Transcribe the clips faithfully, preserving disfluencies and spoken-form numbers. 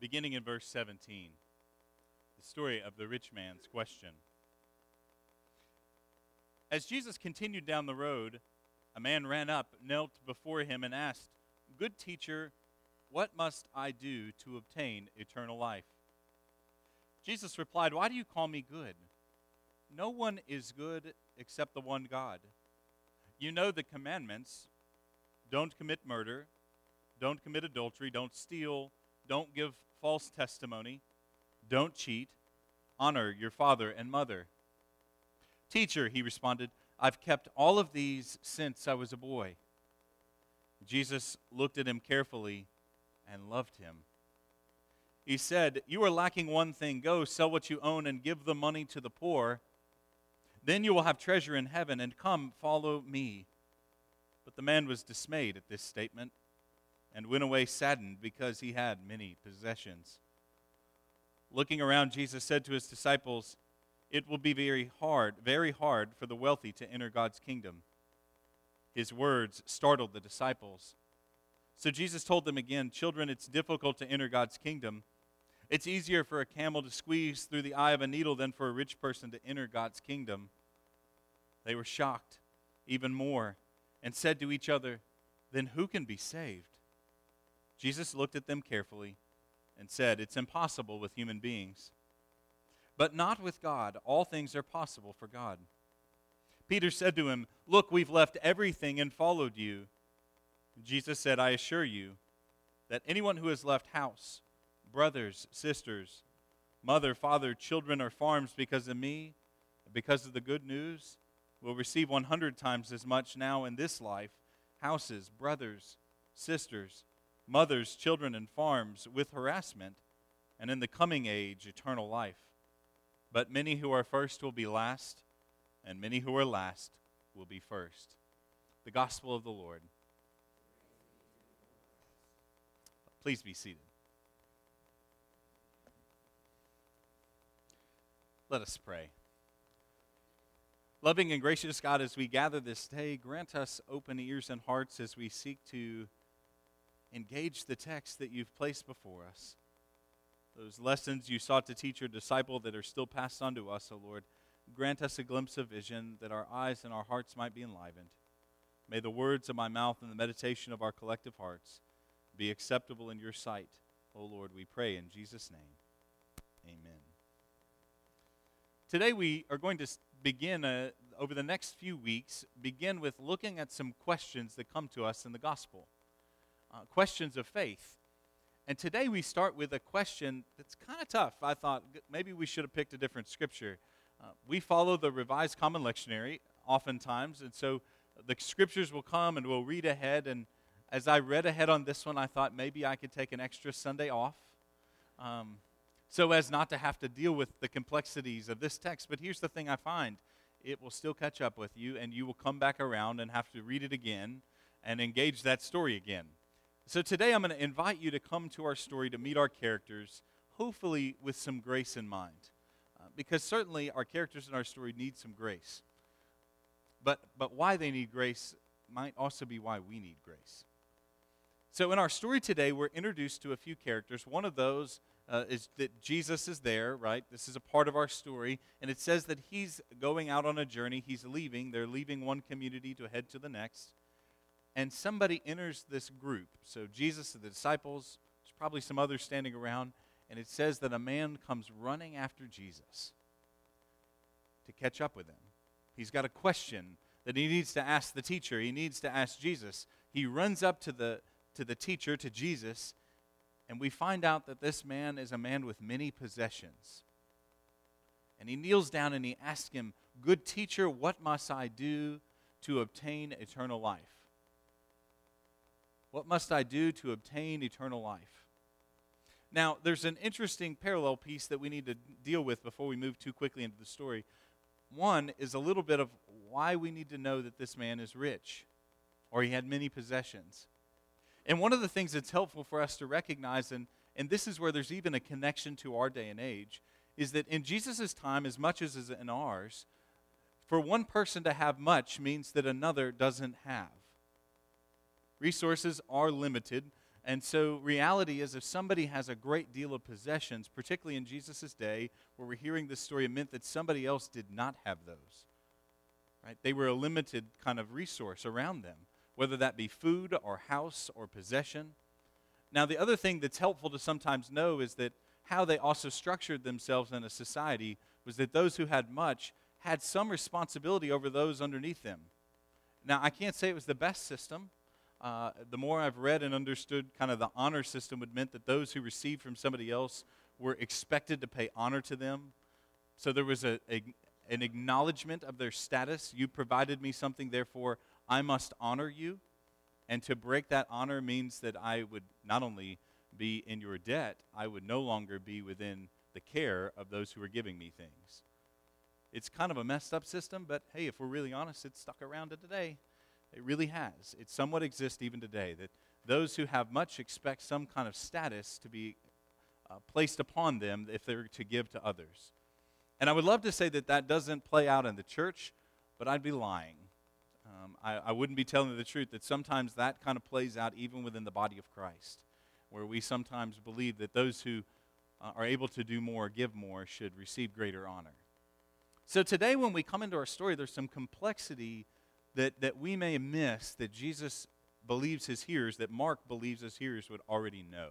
beginning in verse seventeen, the story of the rich man's question. As Jesus continued down the road, a man ran up, knelt before him, and asked, "Good teacher, what must I do to obtain eternal life?" Jesus replied, "Why do you call me good? No one is good except the one God. You know the commandments: don't commit murder, don't commit adultery, don't steal, don't give false testimony, don't cheat, honor your father and mother." "Teacher," he responded, "I've kept all of these since I was a boy." Jesus looked at him carefully and loved him. He said, "You are lacking one thing. Go, sell what you own and give the money to the poor. Then you will have treasure in heaven, and come, follow me." But the man was dismayed at this statement and went away saddened because he had many possessions. Looking around, Jesus said to his disciples, "It will be very hard, very hard for the wealthy to enter God's kingdom." His words startled the disciples. So Jesus told them again, "Children, it's difficult to enter God's kingdom. It's easier for a camel to squeeze through the eye of a needle than for a rich person to enter God's kingdom." They were shocked even more and said to each other, "Then who can be saved?" Jesus looked at them carefully and said, "It's impossible with human beings, but not with God. All things are possible for God." Peter said to him, "Look, we've left everything and followed you." Jesus said, "I assure you that anyone who has left house, brothers, sisters, mother, father, children, or farms because of me, because of the good news, will receive one hundred times as much now in this life: houses, brothers, sisters, mothers, children, and farms, with harassment, and in the coming age, eternal life. But many who are first will be last, and many who are last will be first." The gospel of the Lord. Please be seated. Let us pray. Loving and gracious God, as we gather this day, grant us open ears and hearts as we seek to engage the text that you've placed before us. Those lessons you sought to teach your disciple that are still passed on to us, O Lord, grant us a glimpse of vision that our eyes and our hearts might be enlivened. May the words of my mouth and the meditation of our collective hearts be acceptable in your sight, O Lord, we pray in Jesus' name. Amen. Today we are going to begin, uh, over the next few weeks, begin with looking at some questions that come to us in the gospel. Uh, questions of faith. And today we start with a question that's kind of tough. I thought maybe we should have picked a different scripture. Uh, we follow the Revised Common Lectionary oftentimes, and so the scriptures will come and we'll read ahead. And as I read ahead on this one, I thought maybe I could take an extra Sunday off um, so as not to have to deal with the complexities of this text. But here's the thing I find. It will still catch up with you, and you will come back around and have to read it again and engage that story again. So today I'm going to invite you to come to our story to meet our characters, hopefully with some grace in mind. Uh, because certainly our characters in our story need some grace. But, but why they need grace might also be why we need grace. So in our story today, we're introduced to a few characters. One of those uh, is that Jesus is there, right? This is a part of our story. And it says that he's going out on a journey. He's leaving. They're leaving one community to head to the next. And somebody enters this group. So Jesus and the disciples, there's probably some others standing around. And it says that a man comes running after Jesus to catch up with him. He's got a question that he needs to ask the teacher. He needs to ask Jesus. He runs up to the to the teacher, to Jesus, and we find out that this man is a man with many possessions. And he kneels down and he asks him, "Good teacher, what must I do to obtain eternal life?" What must I do to obtain eternal life? Now, there's an interesting parallel piece that we need to deal with before we move too quickly into the story. One is a little bit of why we need to know that this man is rich, or he had many possessions. And one of the things that's helpful for us to recognize, and, and this is where there's even a connection to our day and age, is that in Jesus' time, as much as in ours, for one person to have much means that another doesn't have. Resources are limited. And so reality is if somebody has a great deal of possessions, particularly in Jesus' day, where we're hearing this story, it meant that somebody else did not have those. Right? They were a limited kind of resource around them, whether that be food or house or possession. Now, the other thing that's helpful to sometimes know is that how they also structured themselves in a society was that those who had much had some responsibility over those underneath them. Now, I can't say it was the best system. Uh, the more I've read and understood kind of the honor system would meant that those who received from somebody else were expected to pay honor to them. So there was a, a an acknowledgement of their status. You provided me something, therefore I must honor you. And to break that honor means that I would not only be in your debt, I would no longer be within the care of those who are giving me things. It's kind of a messed up system, but hey, if we're really honest, it's stuck around to today. It really has. It somewhat exists even today, that those who have much expect some kind of status to be uh, placed upon them if they're to give to others. And I would love to say that that doesn't play out in the church, but I'd be lying. Um, I, I wouldn't be telling the truth that sometimes that kind of plays out even within the body of Christ, where we sometimes believe that those who uh, are able to do more, give more, should receive greater honor. So today when we come into our story, there's some complexity that, that we may miss that Jesus believes his hearers, that Mark believes his hearers would already know.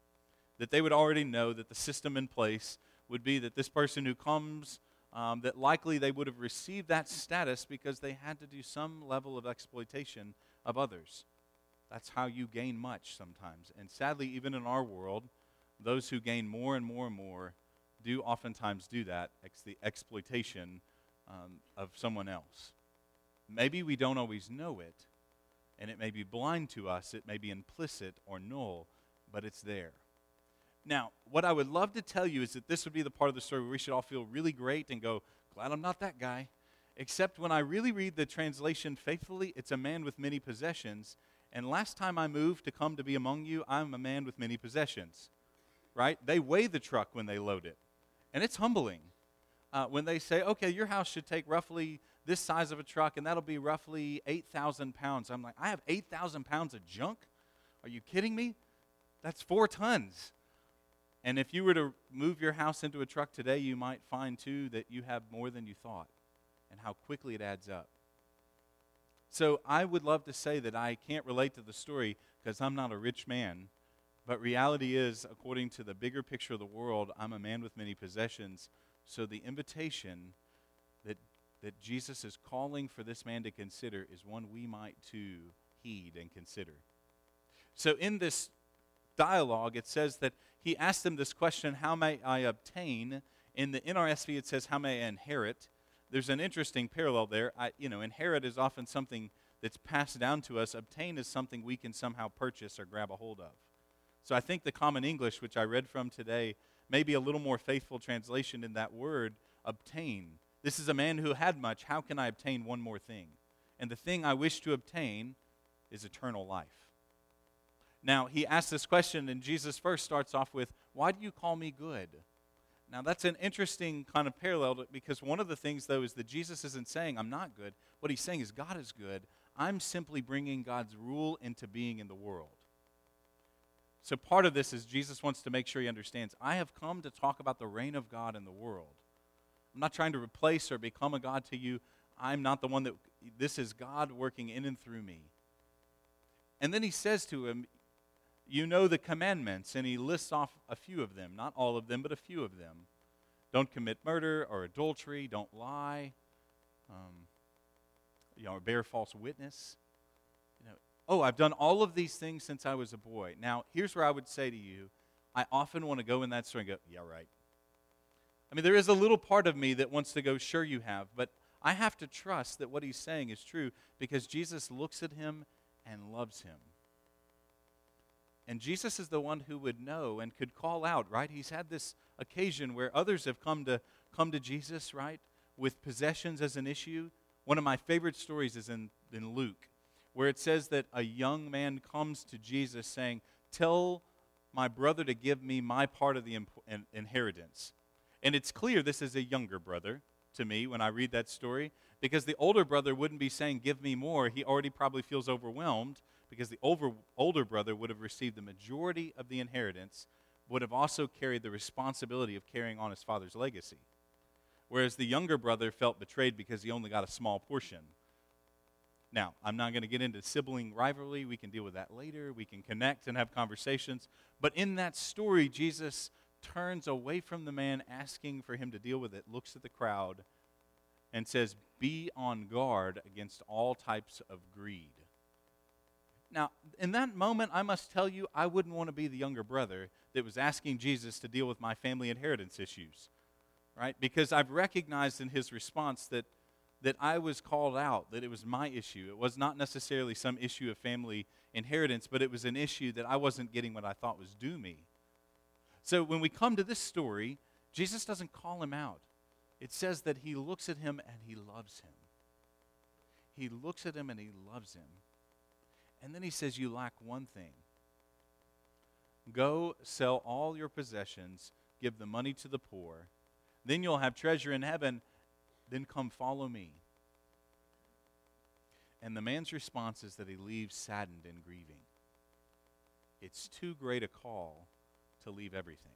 That they would already know that the system in place would be that this person who comes, um, that likely they would have received that status because they had to do some level of exploitation of others. That's how you gain much sometimes. And sadly, even in our world, those who gain more and more and more do oftentimes do that, ex- the exploitation um, of someone else. Maybe we don't always know it, and it may be blind to us, it may be implicit or null, but it's there. Now, what I would love to tell you is that this would be the part of the story where we should all feel really great and go, glad I'm not that guy. Except when I really read the translation faithfully, it's a man with many possessions. And last time I moved to come to be among you, I'm a man with many possessions. Right? They weigh the truck when they load it. And it's humbling. Uh, when they say, okay, your house should take roughly this size of a truck, and that'll be roughly eight thousand pounds. I'm like, I have eight thousand pounds of junk? Are you kidding me? That's four tons. And if you were to move your house into a truck today, you might find, too, that you have more than you thought and how quickly it adds up. So I would love to say that I can't relate to the story because I'm not a rich man. But reality is, according to the bigger picture of the world, I'm a man with many possessions. So the invitation that, that Jesus is calling for this man to consider is one we might, too, heed and consider. So in this dialogue, it says that he asked them this question, how may I obtain? In the N R S V, it says, how may I inherit? There's an interesting parallel there. I, you know, inherit is often something that's passed down to us. Obtain is something we can somehow purchase or grab a hold of. So I think the Common English, which I read from today, may be a little more faithful translation in that word, obtain. This is a man who had much. How can I obtain one more thing? And the thing I wish to obtain is eternal life. Now, he asks this question, and Jesus first starts off with, why do you call me good? Now, that's an interesting kind of parallel, because one of the things, though, is that Jesus isn't saying, I'm not good. What he's saying is, God is good. I'm simply bringing God's rule into being in the world. So part of this is Jesus wants to make sure he understands, I have come to talk about the reign of God in the world. I'm not trying to replace or become a God to you. I'm not the one that, this is God working in and through me. And then he says to him, you know the commandments, and he lists off a few of them, not all of them, but a few of them. Don't commit murder or adultery, don't lie, um, you know, or bear false witness. You know, oh, I've done all of these things since I was a boy. Now, here's where I would say to you, I often want to go in that story and go, yeah, right. I mean, there is a little part of me that wants to go, sure you have, but I have to trust that what he's saying is true because Jesus looks at him and loves him. And Jesus is the one who would know and could call out, right? He's had this occasion where others have come to come to Jesus, right, with possessions as an issue. One of my favorite stories is in, in Luke, where it says that a young man comes to Jesus saying, tell my brother to give me my part of the imp- in- inheritance. And it's clear this is a younger brother to me when I read that story, because the older brother wouldn't be saying, give me more. He already probably feels overwhelmed because the over, older brother would have received the majority of the inheritance, would have also carried the responsibility of carrying on his father's legacy. Whereas the younger brother felt betrayed because he only got a small portion. Now, I'm not going to get into sibling rivalry. We can deal with that later. We can connect and have conversations. But in that story, Jesus turns away from the man asking for him to deal with it, looks at the crowd, and says, be on guard against all types of greed. Now, in that moment, I must tell you, I wouldn't want to be the younger brother that was asking Jesus to deal with my family inheritance issues, right? Because I've recognized in his response that, that I was called out, that it was my issue. It was not necessarily some issue of family inheritance, but it was an issue that I wasn't getting what I thought was due me. So when we come to this story, Jesus doesn't call him out. It says that he looks at him and he loves him. He looks at him and he loves him. And then he says, you lack one thing. Go sell all your possessions, give the money to the poor. Then you'll have treasure in heaven. Then come follow me. And the man's response is that he leaves saddened and grieving. It's too great a call to leave everything.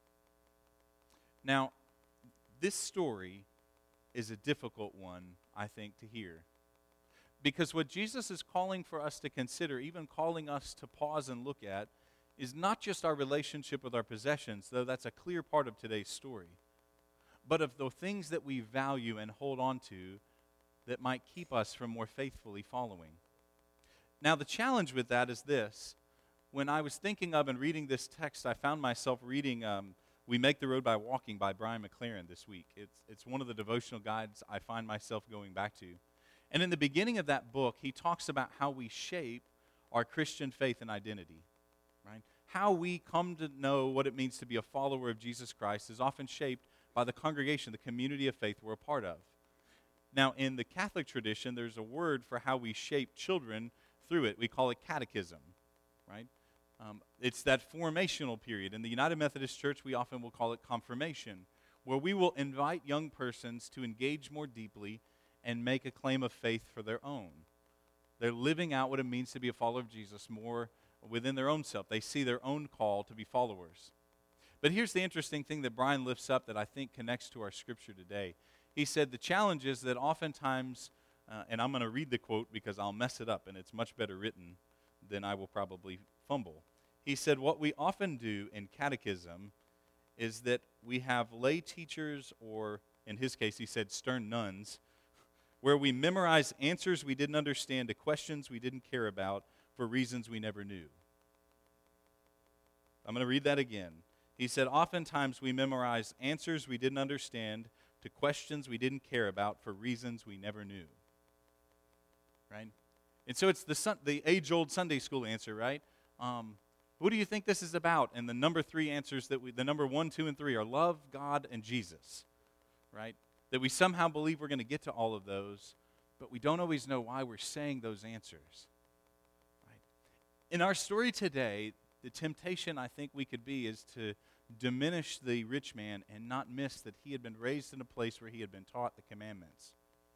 Now, this story is a difficult one, I think, to hear. Because what Jesus is calling for us to consider, even calling us to pause and look at, is not just our relationship with our possessions, though that's a clear part of today's story, but of the things that we value and hold on to that might keep us from more faithfully following. Now, the challenge with that is this. When I was thinking of and reading this text, I found myself reading um, We Make the Road by Walking by Brian McLaren this week. It's, it's one of the devotional guides I find myself going back to. And in the beginning of that book, he talks about how we shape our Christian faith and identity, right? How we come to know what it means to be a follower of Jesus Christ is often shaped by the congregation, the community of faith we're a part of. Now, in the Catholic tradition, there's a word for how we shape children through it. We call it catechism, right? Um, it's that formational period. In the United Methodist Church, we often will call it confirmation, where we will invite young persons to engage more deeply and make a claim of faith for their own. They're living out what it means to be a follower of Jesus more within their own self. They see their own call to be followers. But here's the interesting thing that Brian lifts up that I think connects to our scripture today. He said the challenge is that oftentimes, uh, and I'm going to read the quote because I'll mess it up, and it's much better written than I will probably fumble. He said, what we often do in catechism is that we have lay teachers, or in his case he said stern nuns, where we memorize answers we didn't understand to questions we didn't care about for reasons we never knew. I'm going to read that again. He said, oftentimes we memorize answers we didn't understand to questions we didn't care about for reasons we never knew. Right? And so it's the sun, the age-old Sunday school answer, right? Um, what do you think this is about? And the number three answers that we, the number one, two, and three are love, God, and Jesus. Right? That we somehow believe we're going to get to all of those, but we don't always know why we're saying those answers. Right? In our story today, the temptation I think we could be is to diminish the rich man and not miss that he had been raised in a place where he had been taught the commandments.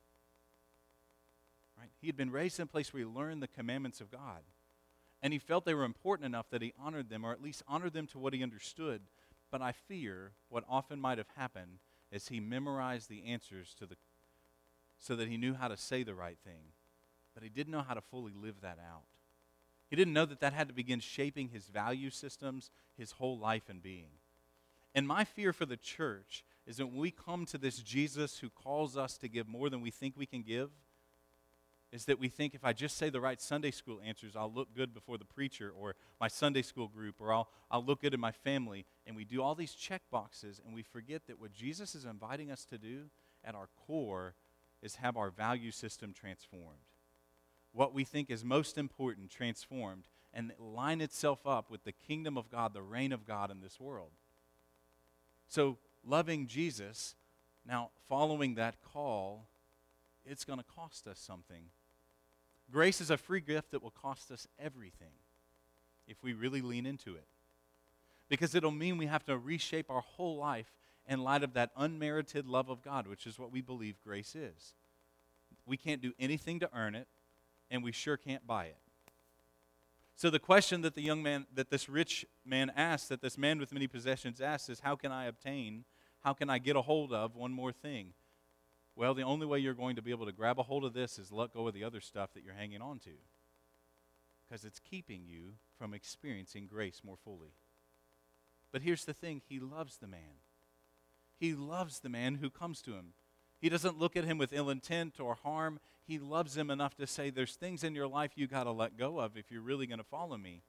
Right? He had been raised in a place where he learned the commandments of God. And he felt they were important enough that he honored them, or at least honored them to what he understood. But I fear what often might have happened as he memorized the answers to the, so that he knew how to say the right thing, but he didn't know how to fully live that out. He didn't know that that had to begin shaping his value systems, his whole life and being. And my fear for the church is that when we come to this Jesus who calls us to give more than we think we can give, is that we think if I just say the right Sunday school answers, I'll look good before the preacher or my Sunday school group, or I'll, I'll look good in my family. And we do all these check boxes, and we forget that what Jesus is inviting us to do at our core is have our value system transformed. What we think is most important transformed, and line itself up with the kingdom of God, the reign of God in this world. So loving Jesus, now following that call, it's going to cost us something. Grace is a free gift that will cost us everything if we really lean into it. Because it'll mean we have to reshape our whole life in light of that unmerited love of God, which is what we believe grace is. We can't do anything to earn it, and we sure can't buy it. So the question that the young man, that this rich man asked, that this man with many possessions asked is, how can I obtain, how can I get a hold of one more thing? Well, the only way you're going to be able to grab a hold of this is let go of the other stuff that you're hanging on to, because it's keeping you from experiencing grace more fully. But here's the thing, he loves the man. He loves the man who comes to him. He doesn't look at him with ill intent or harm. He loves him enough to say, there's things in your life you got to let go of if you're really going to follow me.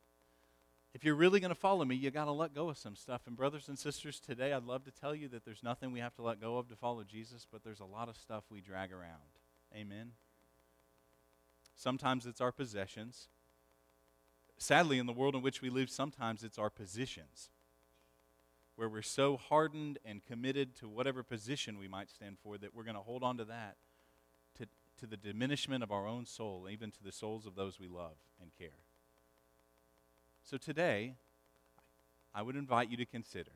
If you're really going to follow me, you got to let go of some stuff. And brothers and sisters, today I'd love to tell you that there's nothing we have to let go of to follow Jesus, but there's a lot of stuff we drag around. Amen? Sometimes it's our possessions. Sadly, in the world in which we live, sometimes it's our positions, where we're so hardened and committed to whatever position we might stand for that we're going to hold on to that to, to the diminishment of our own soul, even to the souls of those we love and care. So today, I would invite you to consider,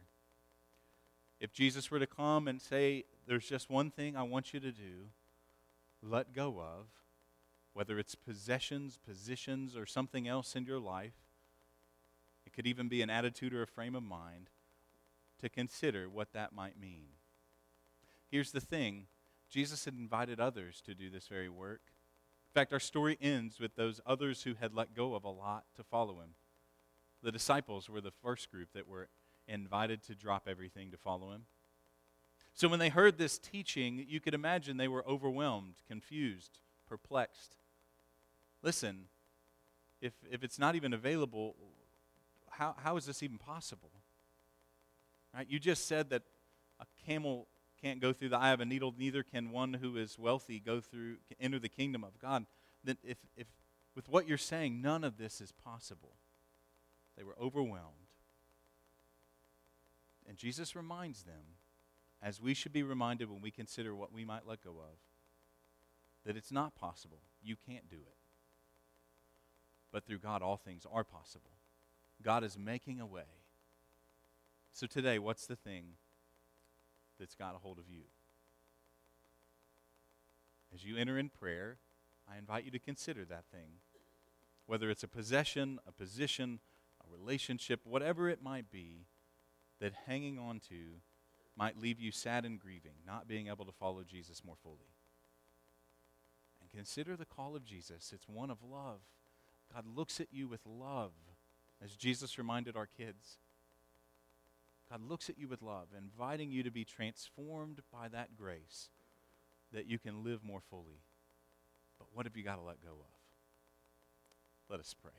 if Jesus were to come and say, there's just one thing I want you to do, let go of, whether it's possessions, positions, or something else in your life, it could even be an attitude or a frame of mind, to consider what that might mean. Here's the thing, Jesus had invited others to do this very work. In fact, our story ends with those others who had let go of a lot to follow him. The disciples were the first group that were invited to drop everything to follow him. So when they heard this teaching, you could imagine they were overwhelmed, confused, perplexed. Listen, if if it's not even available, how how is this even possible? Right? You just said that a camel can't go through the eye of a needle, neither can one who is wealthy go through enter the kingdom of God. Then if if with what you're saying, none of this is possible. They were overwhelmed. And Jesus reminds them, as we should be reminded when we consider what we might let go of, that it's not possible. You can't do it. But through God, all things are possible. God is making a way. So today, what's the thing that's got a hold of you? As you enter in prayer, I invite you to consider that thing. Whether it's a possession, a position, a relationship, whatever it might be, that hanging on to might leave you sad and grieving, not being able to follow Jesus more fully. And consider the call of Jesus. It's one of love. God looks at you with love, as Jesus reminded our kids. God looks at you with love, inviting you to be transformed by that grace that you can live more fully. But what have you got to let go of? Let us pray.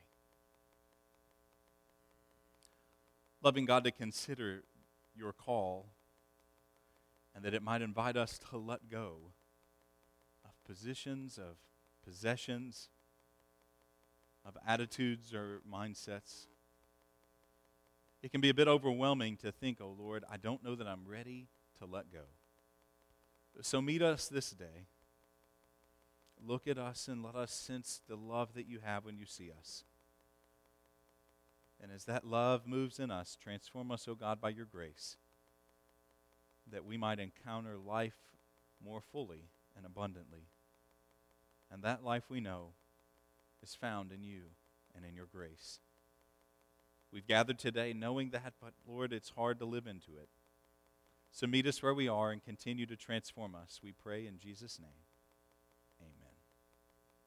Loving God, to consider your call, and that it might invite us to let go of positions, of possessions, of attitudes or mindsets. It can be a bit overwhelming to think, oh Lord, I don't know that I'm ready to let go. So meet us this day. Look at us and let us sense the love that you have when you see us. And as that love moves in us, transform us, O God, by your grace, that we might encounter life more fully and abundantly. And that life we know is found in you and in your grace. We've gathered today knowing that, but Lord, it's hard to live into it. So meet us where we are and continue to transform us, we pray in Jesus' name.